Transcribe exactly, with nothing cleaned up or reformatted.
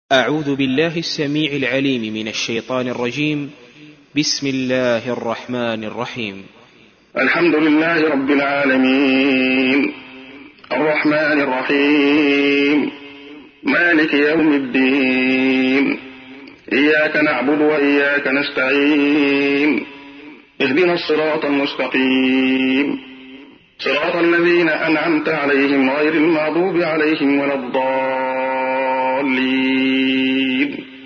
أعوذ بالله السميع العليم من الشيطان الرجيم. بسم الله الرحمن الرحيم. الحمد لله رب العالمين، الرحمن الرحيم، مالك يوم الدين، إياك نعبد وإياك نستعين، اهدنا الصراط المستقيم، صراط الذين أنعمت عليهم غير المغضوب عليهم ولا الضالين.